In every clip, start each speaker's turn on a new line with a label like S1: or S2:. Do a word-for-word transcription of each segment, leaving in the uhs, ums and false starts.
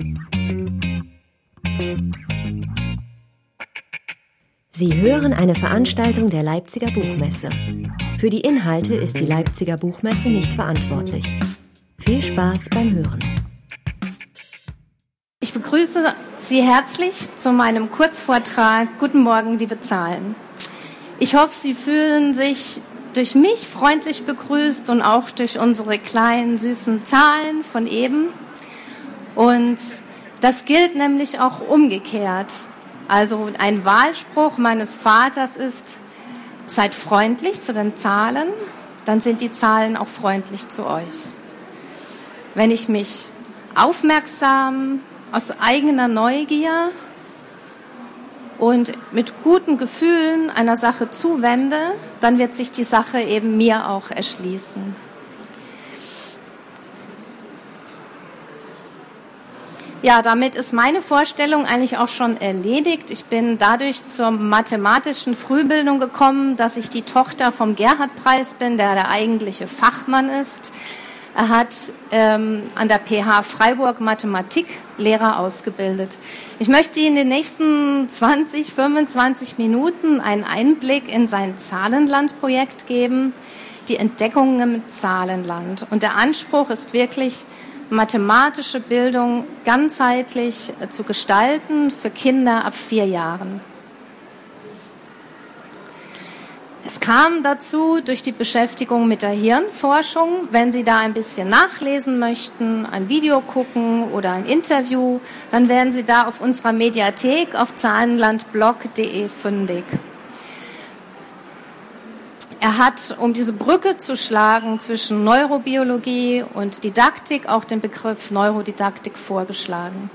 S1: Sie hören eine Veranstaltung der Leipziger Buchmesse. Für die Inhalte ist die Leipziger Buchmesse nicht verantwortlich. Viel Spaß beim Hören.
S2: Ich begrüße Sie herzlich zu meinem Kurzvortrag Guten Morgen, liebe Zahlen. Ich hoffe, Sie fühlen sich durch mich freundlich begrüßt und auch durch unsere kleinen, süßen Zahlen von eben. Und das gilt nämlich auch umgekehrt. Also ein Wahlspruch meines Vaters ist, seid freundlich zu den Zahlen, dann sind die Zahlen auch freundlich zu euch. Wenn ich mich aufmerksam, aus eigener Neugier und mit guten Gefühlen einer Sache zuwende, dann wird sich die Sache eben mir auch erschließen. Ja, damit ist meine Vorstellung eigentlich auch schon erledigt. Ich bin dadurch zur mathematischen Frühbildung gekommen, dass ich die Tochter vom Gerhard-Preis bin, der der eigentliche Fachmann ist. Er hat ähm, an der P H Freiburg Mathematiklehrer ausgebildet. Ich möchte Ihnen in den nächsten zwanzig, fünfundzwanzig Minuten einen Einblick in sein Zahlenland-Projekt geben, die Entdeckungen im Zahlenland. Und der Anspruch ist wirklich, mathematische Bildung ganzheitlich zu gestalten für Kinder ab vier Jahren. Es kam dazu durch die Beschäftigung mit der Hirnforschung. Wenn Sie da ein bisschen nachlesen möchten, ein Video gucken oder ein Interview, dann werden Sie da auf unserer Mediathek auf zahlenlandblog punkt de fündig. Er hat, um diese Brücke zu schlagen zwischen Neurobiologie und Didaktik, auch den Begriff Neurodidaktik vorgeschlagen.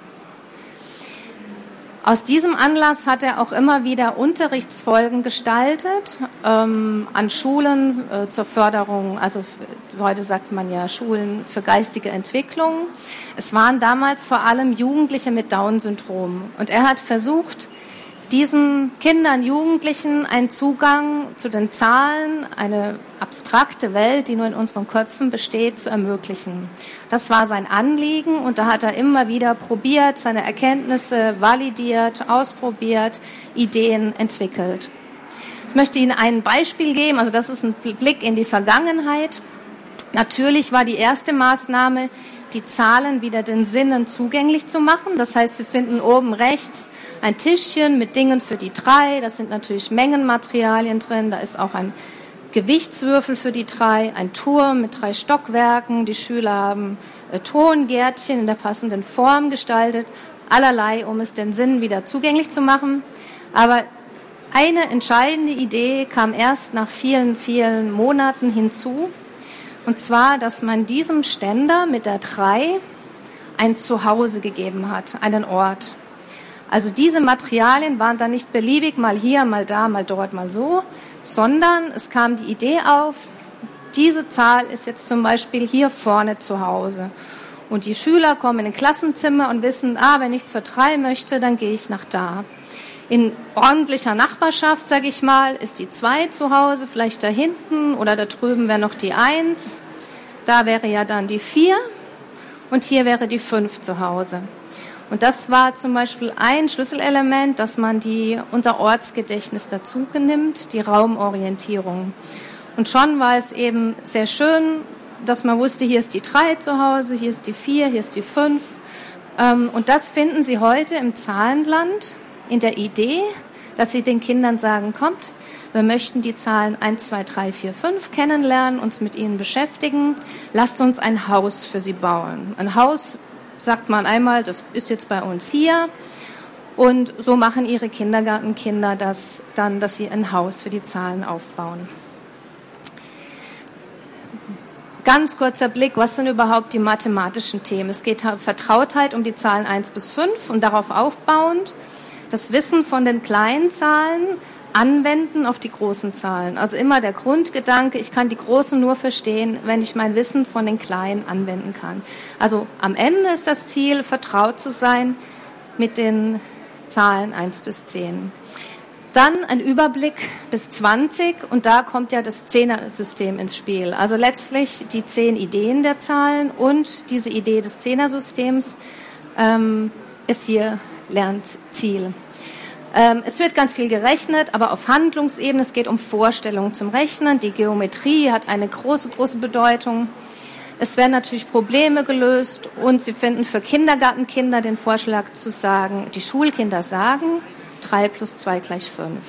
S2: Aus diesem Anlass hat er auch immer wieder Unterrichtsfolgen gestaltet ähm, an Schulen äh, zur Förderung, also heute sagt man ja Schulen für geistige Entwicklung. Es waren damals vor allem Jugendliche mit Down-Syndrom und er hat versucht, diesen Kindern, Jugendlichen einen Zugang zu den Zahlen, eine abstrakte Welt, die nur in unseren Köpfen besteht, zu ermöglichen. Das war sein Anliegen und da hat er immer wieder probiert, seine Erkenntnisse validiert, ausprobiert, Ideen entwickelt. Ich möchte Ihnen ein Beispiel geben, also das ist ein Blick in die Vergangenheit. Natürlich war die erste Maßnahme, die Zahlen wieder den Sinnen zugänglich zu machen. Das heißt, Sie finden oben rechts ein Tischchen mit Dingen für die drei. Das sind natürlich Mengenmaterialien drin. Da ist auch ein Gewichtswürfel für die drei, ein Turm mit drei Stockwerken. Die Schüler haben äh, Tongärtchen in der passenden Form gestaltet. Allerlei, um es den Sinnen wieder zugänglich zu machen. Aber eine entscheidende Idee kam erst nach vielen, vielen Monaten hinzu. Und zwar, dass man diesem Ständer mit der drei ein Zuhause gegeben hat, einen Ort. Also diese Materialien waren dann nicht beliebig, mal hier, mal da, mal dort, mal so, sondern es kam die Idee auf, diese Zahl ist jetzt zum Beispiel hier vorne zu Hause. Und die Schüler kommen in ein Klassenzimmer und wissen, ah, wenn ich zur drei möchte, dann gehe ich nach da. In ordentlicher Nachbarschaft, sage ich mal, ist die zwei zu Hause, vielleicht da hinten oder da drüben wäre noch die eins. Da wäre ja dann die vier und hier wäre die fünf zu Hause. Und das war zum Beispiel ein Schlüsselelement, dass man die unser Ortsgedächtnis dazu nimmt, die Raumorientierung. Und schon war es eben sehr schön, dass man wusste, hier ist die drei zu Hause, hier ist die vier, hier ist die fünf. Und das finden Sie heute im Zahlenland in der Idee, dass Sie den Kindern sagen, kommt, wir möchten die Zahlen eins, zwei, drei, vier, fünf kennenlernen, uns mit ihnen beschäftigen. Lasst uns ein Haus für sie bauen. Ein Haus, sagt man einmal, das ist jetzt bei uns hier. Und so machen Ihre Kindergartenkinder das dann, dass sie ein Haus für die Zahlen aufbauen. Ganz kurzer Blick, was sind überhaupt die mathematischen Themen? Es geht um Vertrautheit um die Zahlen eins bis fünf und darauf aufbauend das Wissen von den kleinen Zahlen anwenden auf die großen Zahlen. Also immer der Grundgedanke, ich kann die großen nur verstehen, wenn ich mein Wissen von den kleinen anwenden kann. Also am Ende ist das Ziel, vertraut zu sein mit den Zahlen eins bis zehn. Dann ein Überblick bis zwanzig und da kommt ja das Zehnersystem ins Spiel. Also letztlich die zehn Ideen der Zahlen und diese Idee des Zehnersystems ähm, ist hier Lernziel. Ähm, es wird ganz viel gerechnet, aber auf Handlungsebene. Es geht um Vorstellungen zum Rechnen. Die Geometrie hat eine große, große Bedeutung. Es werden natürlich Probleme gelöst und Sie finden für Kindergartenkinder den Vorschlag zu sagen, die Schulkinder sagen, drei plus zwei gleich fünf.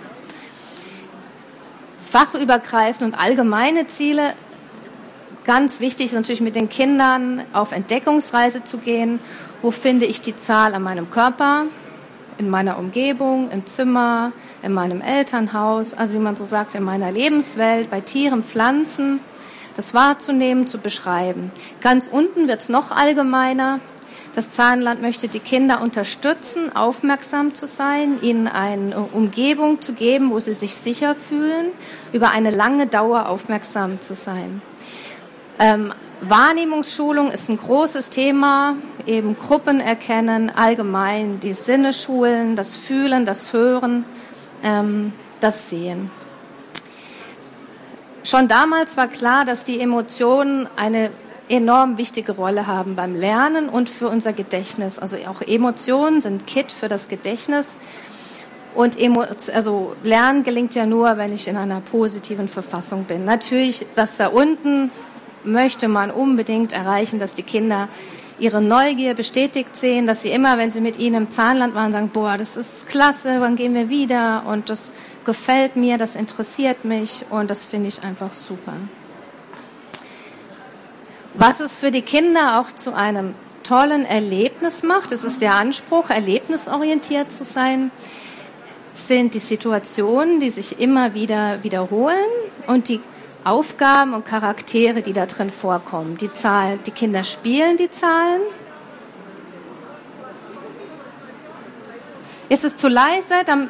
S2: Fachübergreifende und allgemeine Ziele. Ganz wichtig ist natürlich mit den Kindern auf Entdeckungsreise zu gehen. Wo finde ich die Zahl an meinem Körper, in meiner Umgebung, im Zimmer, in meinem Elternhaus, also wie man so sagt, in meiner Lebenswelt, bei Tieren, Pflanzen, das wahrzunehmen, zu beschreiben. Ganz unten wird es noch allgemeiner. Das Zahlenland möchte die Kinder unterstützen, aufmerksam zu sein, ihnen eine Umgebung zu geben, wo sie sich sicher fühlen, über eine lange Dauer aufmerksam zu sein. Ähm, Wahrnehmungsschulung ist ein großes Thema, eben Gruppen erkennen, allgemein die Sinne schulen, das Fühlen, das Hören, ähm, das Sehen. Schon damals war klar, dass die Emotionen eine enorm wichtige Rolle haben beim Lernen und für unser Gedächtnis. Also auch Emotionen sind Kit für das Gedächtnis. Und Emo- also Lernen gelingt ja nur, wenn ich in einer positiven Verfassung bin. Natürlich, das da unten möchte man unbedingt erreichen, dass die Kinder ihre Neugier bestätigt sehen, dass sie immer, wenn sie mit ihnen im Zahlenland waren, sagen, boah, das ist klasse, wann gehen wir wieder? Und das gefällt mir, das interessiert mich und das finde ich einfach super. Was es für die Kinder auch zu einem tollen Erlebnis macht, das ist der Anspruch, erlebnisorientiert zu sein, sind die Situationen, die sich immer wieder wiederholen und die Aufgaben und Charaktere, die da drin vorkommen. Die Zahlen, die Kinder spielen die Zahlen. Ist es zu leise? Dann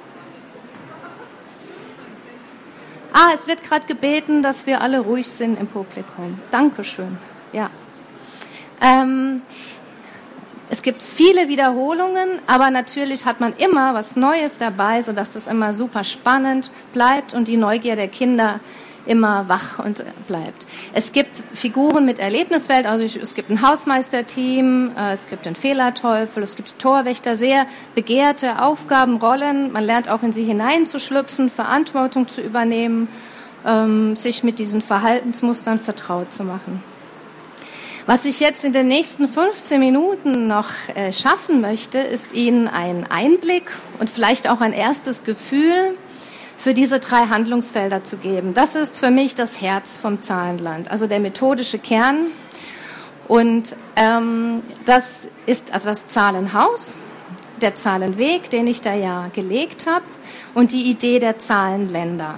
S2: ah, es wird gerade gebeten, dass wir alle ruhig sind im Publikum. Dankeschön. Ja. Ähm, es gibt viele Wiederholungen, aber natürlich hat man immer was Neues dabei, sodass das immer super spannend bleibt und die Neugier der Kinder immer wach und bleibt. Es gibt Figuren mit Erlebniswelt, also es gibt ein Hausmeisterteam, es gibt den Fehlerteufel, es gibt Torwächter, sehr begehrte Aufgaben, Rollen. Man lernt auch in sie hineinzuschlüpfen, Verantwortung zu übernehmen, ähm, sich mit diesen Verhaltensmustern vertraut zu machen. Was ich jetzt in den nächsten fünfzehn Minuten noch äh, schaffen möchte, ist Ihnen einen Einblick und vielleicht auch ein erstes Gefühl für diese drei Handlungsfelder zu geben. Das ist für mich das Herz vom Zahlenland, also der methodische Kern. Und ähm, das ist also das Zahlenhaus, der Zahlenweg, den ich da ja gelegt habe, und die Idee der Zahlenländer.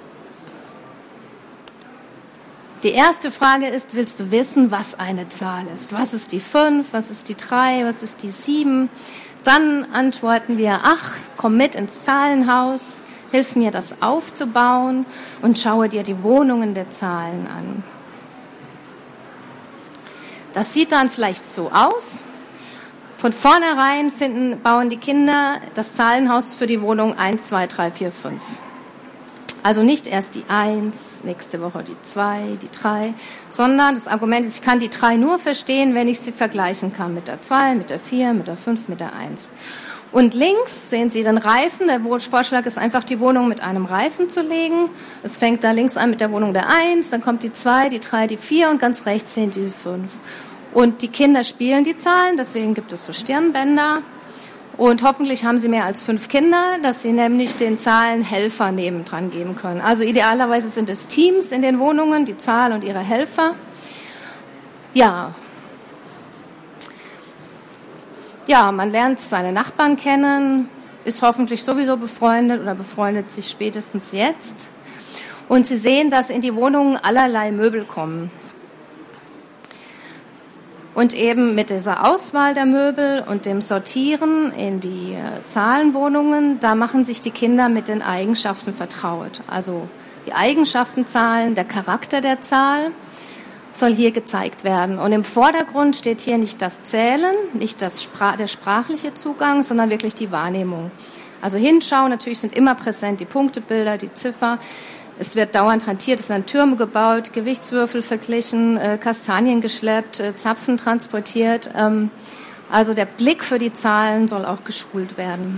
S2: Die erste Frage ist, willst du wissen, was eine Zahl ist? Was ist die fünf, was ist die drei, was ist die sieben? Dann antworten wir, ach, komm mit ins Zahlenhaus, hilf mir, das aufzubauen und schaue dir die Wohnungen der Zahlen an. Das sieht dann vielleicht so aus. Von vornherein finden, bauen die Kinder das Zahlenhaus für die Wohnung eins, zwei, drei, vier, fünf. Also nicht erst die eins, nächste Woche die zwei, die drei, sondern das Argument ist, ich kann die drei nur verstehen, wenn ich sie vergleichen kann mit der zwei, mit der vier, mit der fünf, mit der eins. Und links sehen Sie den Reifen. Der Vorschlag ist einfach, die Wohnung mit einem Reifen zu legen. Es fängt da links an mit der Wohnung der eins, dann kommt die zwei, die drei, die vier und ganz rechts sehen die fünf. Und die Kinder spielen die Zahlen, deswegen gibt es so Stirnbänder. Und hoffentlich haben Sie mehr als fünf Kinder, dass Sie nämlich den Zahlenhelfer nebendran geben können. Also idealerweise sind es Teams in den Wohnungen, die Zahl und ihre Helfer. Ja. Ja, man lernt seine Nachbarn kennen, ist hoffentlich sowieso befreundet oder befreundet sich spätestens jetzt. Und Sie sehen, dass in die Wohnungen allerlei Möbel kommen. Und eben mit dieser Auswahl der Möbel und dem Sortieren in die Zahlenwohnungen, da machen sich die Kinder mit den Eigenschaften vertraut. Also die Eigenschaften Zahlen, der Charakter der Zahl soll hier gezeigt werden. Und im Vordergrund steht hier nicht das Zählen, nicht das Spra- der sprachliche Zugang, sondern wirklich die Wahrnehmung. Also hinschauen, natürlich sind immer präsent die Punktebilder, die Ziffer. Es wird dauernd hantiert, es werden Türme gebaut, Gewichtswürfel verglichen, äh, Kastanien geschleppt, äh, Zapfen transportiert. Ähm, Also der Blick für die Zahlen soll auch geschult werden.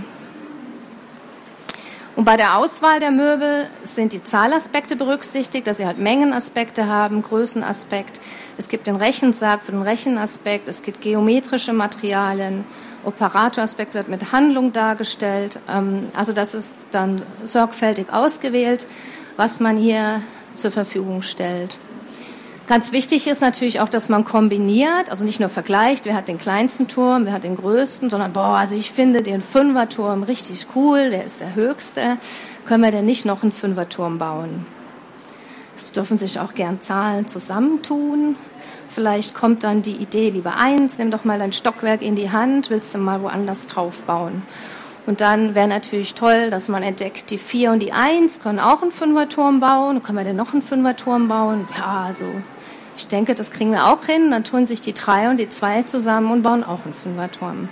S2: Und bei der Auswahl der Möbel sind die Zahlaspekte berücksichtigt, dass sie halt Mengenaspekte haben, Größenaspekt. Es gibt den Rechensarg für den Rechenaspekt, es gibt geometrische Materialien, Operatoraspekt wird mit Handlung dargestellt. Also das ist dann sorgfältig ausgewählt, was man hier zur Verfügung stellt. Ganz wichtig ist natürlich auch, dass man kombiniert, also nicht nur vergleicht, wer hat den kleinsten Turm, wer hat den größten, sondern, boah, also ich finde den Fünferturm richtig cool, der ist der höchste. Können wir denn nicht noch einen Fünferturm bauen? Es dürfen sich auch gern Zahlen zusammentun. Vielleicht kommt dann die Idee, lieber eins, nimm doch mal dein Stockwerk in die Hand, willst du mal woanders drauf bauen? Und dann wäre natürlich toll, dass man entdeckt, die vier und die eins können auch einen Fünferturm bauen. Können wir denn noch einen Fünferturm bauen? Ja, also ich denke, das kriegen wir auch hin. Dann tun sich die drei und die zwei zusammen und bauen auch einen Fünferturm.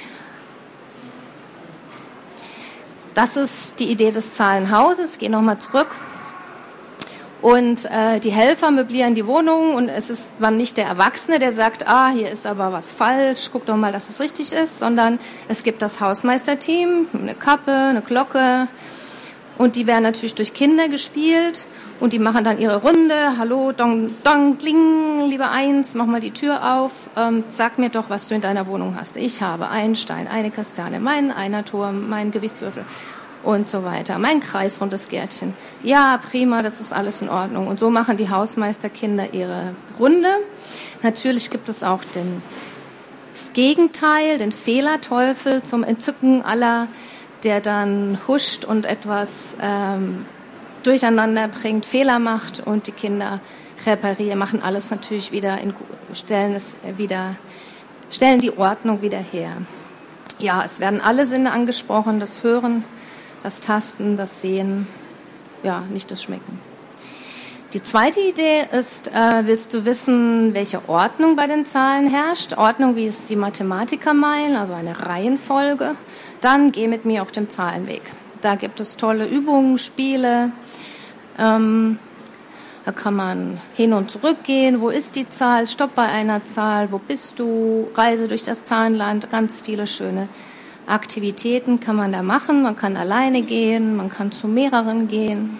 S2: Das ist die Idee des Zahlenhauses. Ich gehe nochmal zurück. Und äh, die Helfer möblieren die Wohnung und es ist man nicht der Erwachsene, der sagt, ah, hier ist aber was falsch, guck doch mal, dass es richtig ist, sondern es gibt das Hausmeisterteam, eine Kappe, eine Glocke und die werden natürlich durch Kinder gespielt und die machen dann ihre Runde, hallo, dong, dong, kling, lieber Eins, mach mal die Tür auf, ähm, sag mir doch, was du in deiner Wohnung hast. Ich habe einen Stein, eine Kastanie, meinen Einerturm, meinen Gewichtswürfel. Und so weiter. Mein kreisrundes Gärtchen. Ja, prima, das ist alles in Ordnung. Und so machen die Hausmeisterkinder ihre Runde. Natürlich gibt es auch den, das Gegenteil, den Fehlerteufel zum Entzücken aller, der dann huscht und etwas ähm, durcheinander bringt, Fehler macht und die Kinder reparieren, machen alles natürlich wieder, in, stellen es wieder, stellen die Ordnung wieder her. Ja, es werden alle Sinne angesprochen, das Hören, das Tasten, das Sehen, ja, nicht das Schmecken. Die zweite Idee ist, äh, willst du wissen, welche Ordnung bei den Zahlen herrscht? Ordnung, wie es die Mathematiker meinen, also eine Reihenfolge. Dann geh mit mir auf dem Zahlenweg. Da gibt es tolle Übungen, Spiele. Ähm, da kann man hin und zurück gehen. Wo ist die Zahl? Stopp bei einer Zahl. Wo bist du? Reise durch das Zahlenland. Ganz viele schöne Aktivitäten kann man da machen. Man kann alleine gehen, man kann zu mehreren gehen.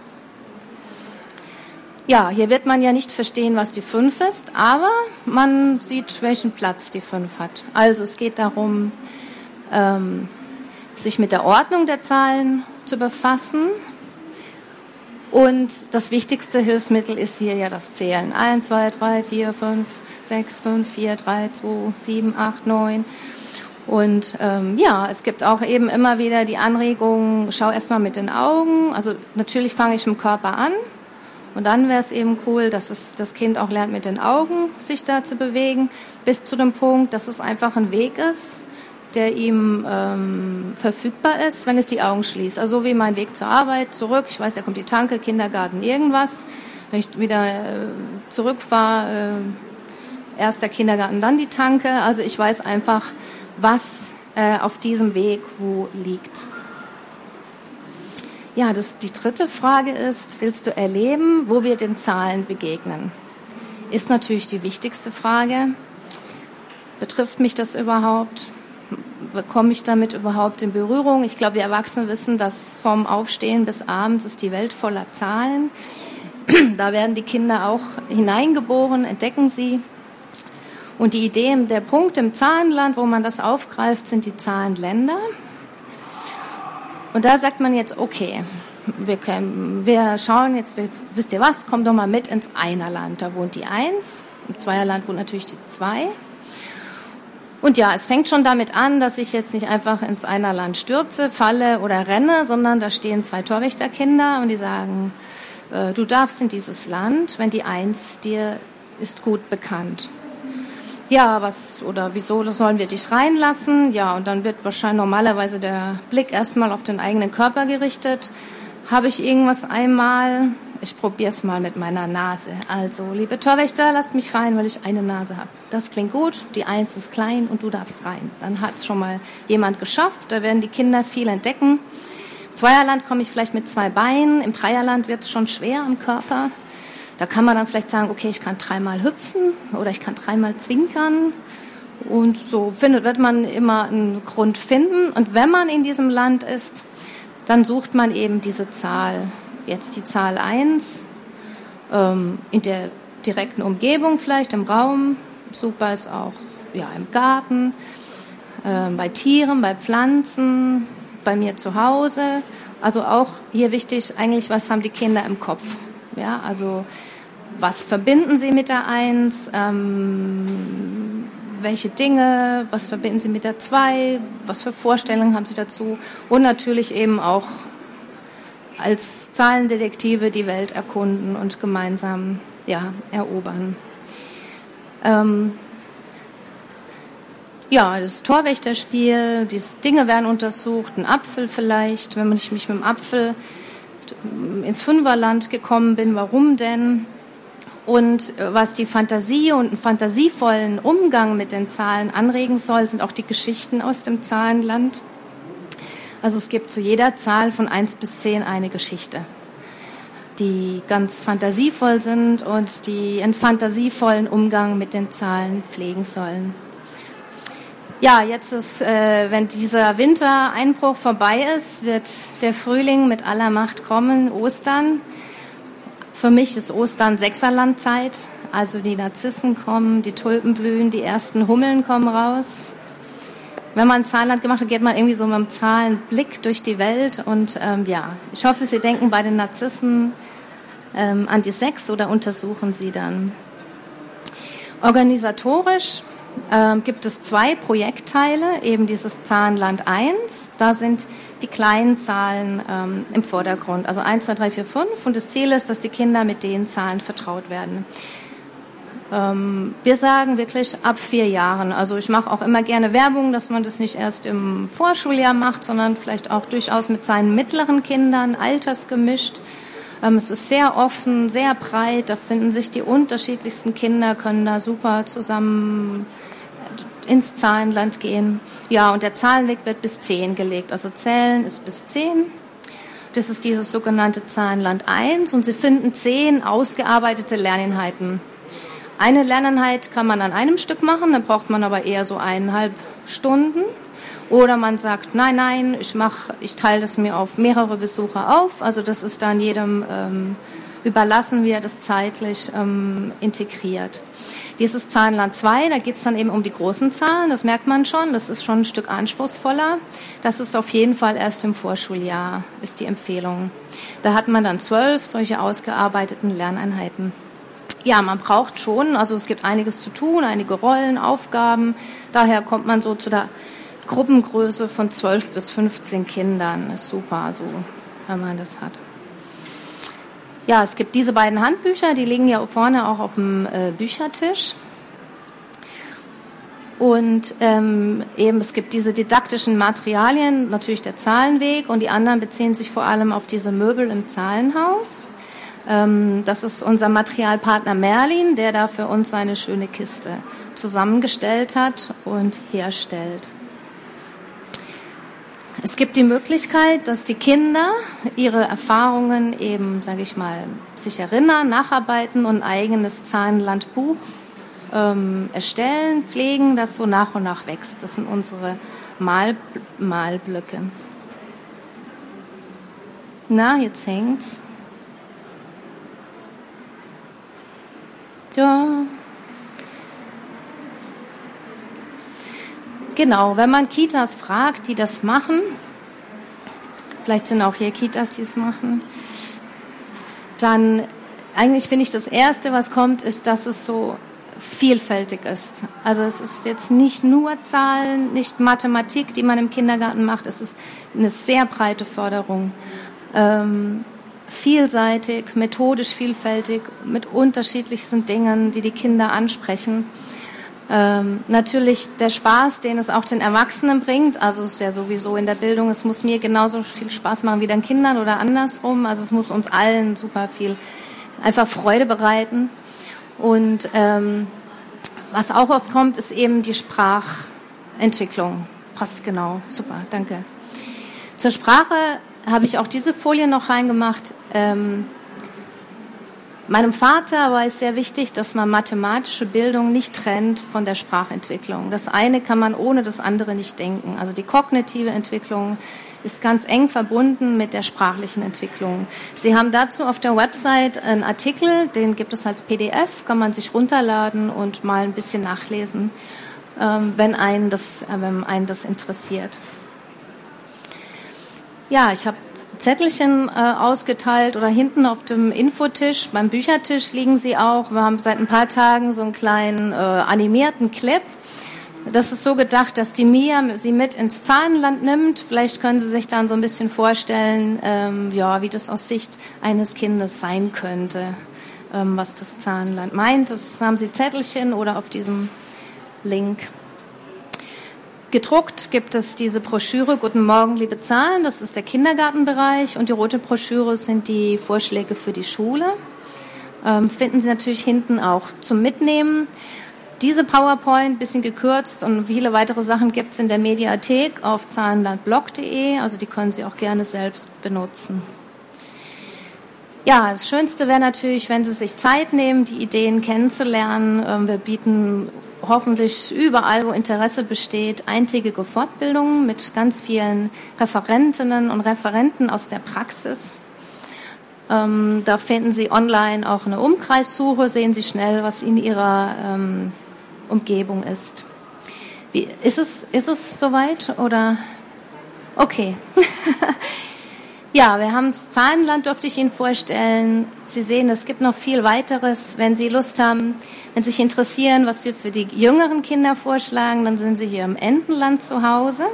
S2: Ja, hier wird man ja nicht verstehen, was die fünf ist, aber man sieht, welchen Platz die fünf hat. Also es geht darum, ähm, sich mit der Ordnung der Zahlen zu befassen. Und das wichtigste Hilfsmittel ist hier ja das Zählen. eins, zwei, drei, vier, fünf, sechs, fünf, vier, drei, zwei, sieben, acht, neun. Und ähm, ja, es gibt auch eben immer wieder die Anregung, schau erstmal mit den Augen. Also natürlich fange ich mit dem Körper an und dann wäre es eben cool, dass es, das Kind auch lernt, mit den Augen sich da zu bewegen, bis zu dem Punkt, dass es einfach ein Weg ist, der ihm ähm, verfügbar ist, wenn es die Augen schließt. Also so wie mein Weg zur Arbeit, zurück, ich weiß, da kommt die Tanke, Kindergarten, irgendwas. Wenn ich wieder äh, zurückfahre, äh, erst der Kindergarten, dann die Tanke. Also ich weiß einfach, was äh, auf diesem Weg wo liegt. Ja, das, die dritte Frage ist, willst du erleben, wo wir den Zahlen begegnen? Ist natürlich die wichtigste Frage. Betrifft mich das überhaupt? Komme ich damit überhaupt in Berührung? Ich glaube, wir Erwachsene wissen, dass vom Aufstehen bis abends ist die Welt voller Zahlen. Da werden die Kinder auch hineingeboren, entdecken sie. Und die Idee, der Punkt im Zahlenland, wo man das aufgreift, sind die Zahlenländer. Und da sagt man jetzt, okay, wir, können, wir schauen jetzt, wir, wisst ihr was, kommt doch mal mit ins Einerland. Da wohnt die Eins, im Zweierland wohnt natürlich die Zwei. Und ja, es fängt schon damit an, dass ich jetzt nicht einfach ins Einerland stürze, falle oder renne, sondern da stehen zwei Torwächterkinder und die sagen, äh, du darfst in dieses Land, wenn die Eins dir ist gut bekannt. Ja, was oder wieso sollen wir dich reinlassen? Ja, und dann wird wahrscheinlich normalerweise der Blick erstmal auf den eigenen Körper gerichtet. Habe ich irgendwas einmal? Ich probiere es mal mit meiner Nase. Also, liebe Torwächter, lasst mich rein, weil ich eine Nase habe. Das klingt gut, die Eins ist klein und du darfst rein. Dann hat es schon mal jemand geschafft, da werden die Kinder viel entdecken. Im Zweierland komme ich vielleicht mit zwei Beinen, im Dreierland wird es schon schwer am Körper. Da kann man dann vielleicht sagen, okay, ich kann dreimal hüpfen oder ich kann dreimal zwinkern Und so findet, wird man immer einen Grund finden. Und wenn man in diesem Land ist, dann sucht man eben diese Zahl. Jetzt die Zahl eins, ähm, in der direkten Umgebung vielleicht, im Raum. Super ist auch ja, im Garten, äh, bei Tieren, bei Pflanzen, bei mir zu Hause. Also auch hier wichtig, eigentlich, was haben die Kinder im Kopf? Ja, also was verbinden sie mit der Eins? Ähm, welche Dinge? Was verbinden sie mit der Zwei? Was für Vorstellungen haben sie dazu? Und natürlich eben auch als Zahlendetektive die Welt erkunden und gemeinsam ja, erobern. Ähm, ja, das Torwächterspiel, die Dinge werden untersucht, ein Apfel vielleicht, wenn ich mich mit dem Apfel ins Fünferland gekommen bin, warum denn? Und was die Fantasie und einen fantasievollen Umgang mit den Zahlen anregen soll, sind auch die Geschichten aus dem Zahlenland. Also es gibt zu jeder Zahl von eins bis zehn eine Geschichte, die ganz fantasievoll sind und die einen fantasievollen Umgang mit den Zahlen pflegen sollen. Ja, jetzt ist, äh, wenn dieser Wintereinbruch vorbei ist, wird der Frühling mit aller Macht kommen, Ostern. Für mich ist Ostern Sechserlandzeit, also die Narzissen kommen, die Tulpen blühen, die ersten Hummeln kommen raus. Wenn man Zahlenland gemacht hat, geht man irgendwie so mit einem Zahlenblick durch die Welt und ähm, ja, ich hoffe, Sie denken bei den Narzissen ähm, an die Sechs oder untersuchen sie dann. Organisatorisch ähm, gibt es zwei Projektteile, eben dieses Zahlenland eins, da sind die kleinen Zahlen ähm, im Vordergrund, also eins, zwei, drei, vier, fünf und das Ziel ist, dass die Kinder mit den Zahlen vertraut werden. Ähm, wir sagen wirklich ab vier Jahren, also ich mache auch immer gerne Werbung, dass man das nicht erst im Vorschuljahr macht, sondern vielleicht auch durchaus mit seinen mittleren Kindern, altersgemischt. Ähm, es ist sehr offen, sehr breit, da finden sich die unterschiedlichsten Kinder, können da super zusammen ins Zahlenland gehen. Ja, und der Zahlenweg wird bis zehn gelegt, also Zählen ist bis zehn. Das ist dieses sogenannte Zahlenland eins und Sie finden zehn ausgearbeitete Lerneinheiten. Eine Lerneinheit kann man an einem Stück machen, dann braucht man aber eher so eineinhalb Stunden. Oder man sagt, nein, nein, ich mache, ich teile das mir auf mehrere Besucher auf. Also das ist dann jedem ähm, überlassen, wie er das zeitlich ähm, integriert. Dieses Zahlenland zwei, da geht es dann eben um die großen Zahlen, das merkt man schon, das ist schon ein Stück anspruchsvoller. Das ist auf jeden Fall erst im Vorschuljahr, ist die Empfehlung. Da hat man dann zwölf solche ausgearbeiteten Lerneinheiten. Ja, man braucht schon, also es gibt einiges zu tun, einige Rollen, Aufgaben. Daher kommt man so zu der Gruppengröße von zwölf bis fünfzehn Kindern. Das ist super, so, wenn man das hat. Ja, es gibt diese beiden Handbücher, die liegen ja vorne auch auf dem äh, Büchertisch. Und ähm, eben es gibt diese didaktischen Materialien, natürlich der Zahlenweg, und die anderen beziehen sich vor allem auf diese Möbel im Zahlenhaus. Ähm, das ist unser Materialpartner Merlin, der da für uns seine schöne Kiste zusammengestellt hat und herstellt. Es gibt die Möglichkeit, dass die Kinder ihre Erfahrungen eben, sage ich mal, sich erinnern, nacharbeiten und ein eigenes Zahlenlandbuch ähm, erstellen, pflegen, das so nach und nach wächst. Das sind unsere Mal- Malblöcke. Na, jetzt hängt's. Ja. Genau, wenn man Kitas fragt, die das machen, vielleicht sind auch hier Kitas, die es machen, dann eigentlich finde ich das Erste, was kommt, ist, dass es so vielfältig ist. Also es ist jetzt nicht nur Zahlen, nicht Mathematik, die man im Kindergarten macht, es ist eine sehr breite Förderung. Ähm, vielseitig, methodisch vielfältig, mit unterschiedlichsten Dingen, die die Kinder ansprechen. Ähm, natürlich der Spaß, den es auch den Erwachsenen bringt, also es ist ja sowieso in der Bildung, es muss mir genauso viel Spaß machen wie den Kindern oder andersrum, also es muss uns allen super viel einfach Freude bereiten. Und ähm, was auch oft kommt, ist eben die Sprachentwicklung. Passt genau, super, danke. Zur Sprache habe ich auch diese Folie noch reingemacht. Ähm, Meinem Vater war es sehr wichtig, dass man mathematische Bildung nicht trennt von der Sprachentwicklung. Das eine kann man ohne das andere nicht denken. Also die kognitive Entwicklung ist ganz eng verbunden mit der sprachlichen Entwicklung. Sie haben dazu auf der Website einen Artikel, den gibt es als P D F, kann man sich runterladen und mal ein bisschen nachlesen, wenn einen das, wenn einen das interessiert. Ja, ich habe Zettelchen äh, ausgeteilt oder hinten auf dem Infotisch, beim Büchertisch liegen sie auch. Wir haben seit ein paar Tagen so einen kleinen äh, animierten Clip. Das ist so gedacht, dass die Mia sie mit ins Zahlenland nimmt. Vielleicht können Sie sich dann so ein bisschen vorstellen, ähm, ja, wie das aus Sicht eines Kindes sein könnte, ähm, was das Zahlenland meint. Das haben Sie Zettelchen oder auf diesem Link. Gedruckt gibt es diese Broschüre Guten Morgen, liebe Zahlen. Das ist der Kindergartenbereich und die rote Broschüre sind die Vorschläge für die Schule. Ähm, finden Sie natürlich hinten auch zum Mitnehmen. Diese PowerPoint, bisschen gekürzt und viele weitere Sachen gibt es in der Mediathek auf zahlenlandblog punkt de. Also die können Sie auch gerne selbst benutzen. Ja, das Schönste wäre natürlich, wenn Sie sich Zeit nehmen, die Ideen kennenzulernen. Ähm, wir bieten hoffentlich überall, wo Interesse besteht, eintägige Fortbildungen mit ganz vielen Referentinnen und Referenten aus der Praxis. Ähm, da finden Sie online auch eine Umkreissuche, sehen Sie schnell, was in Ihrer ähm, Umgebung ist. Wie, ist es, ist es soweit oder? Okay. Ja, wir haben das Zahlenland, durfte ich Ihnen vorstellen. Sie sehen, es gibt noch viel weiteres. Wenn Sie Lust haben, wenn Sie sich interessieren, was wir für die jüngeren Kinder vorschlagen, dann sind Sie hier im Entenland zu Hause.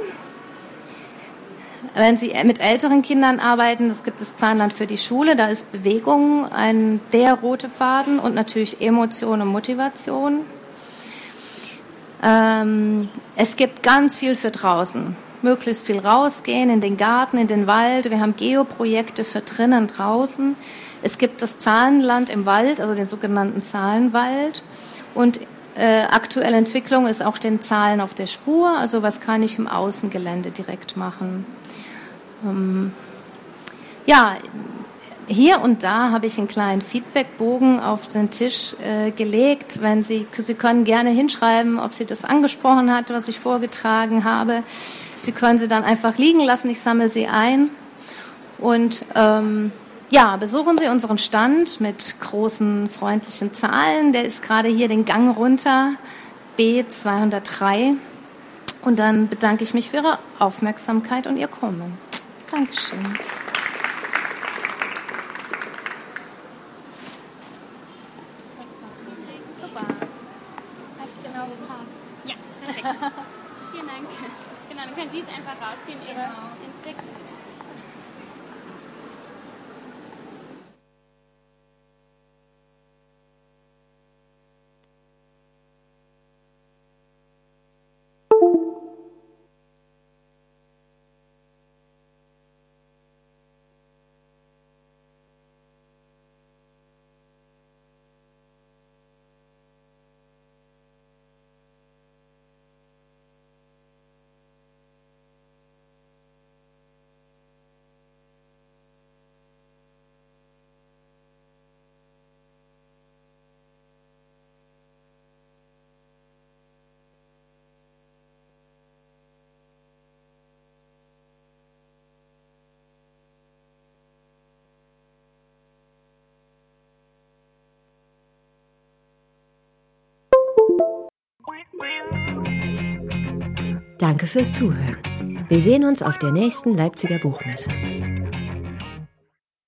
S2: Wenn Sie mit älteren Kindern arbeiten, das gibt das Zahlenland für die Schule, da ist Bewegung ein der rote Faden und natürlich Emotion und Motivation. Ähm, es gibt ganz viel für draußen. Möglichst viel rausgehen, in den Garten, in den Wald. Wir haben Geoprojekte für drinnen, draußen. Es gibt das Zahlenland im Wald, also den sogenannten Zahlenwald. Und äh, aktuelle Entwicklung ist auch den Zahlen auf der Spur. Also was kann ich im Außengelände direkt machen? Ähm, ja, hier und da habe ich einen kleinen Feedbackbogen auf den Tisch äh, gelegt. Wenn Sie, Sie können gerne hinschreiben, ob Sie das angesprochen hat, was ich vorgetragen habe. Sie können sie dann einfach liegen lassen. Ich sammle sie ein. Und ähm, ja, besuchen Sie unseren Stand mit großen freundlichen Zahlen. Der ist gerade hier den Gang runter, B zweihundertdrei. Und dann bedanke ich mich für Ihre Aufmerksamkeit und Ihr Kommen. Dankeschön.
S3: Genau gepasst. Ja, perfekt. Vielen Dank. Genau, dann können Sie es einfach rausziehen, Ihre genau. Instick.
S1: Danke fürs Zuhören. Wir sehen uns auf der nächsten Leipziger Buchmesse.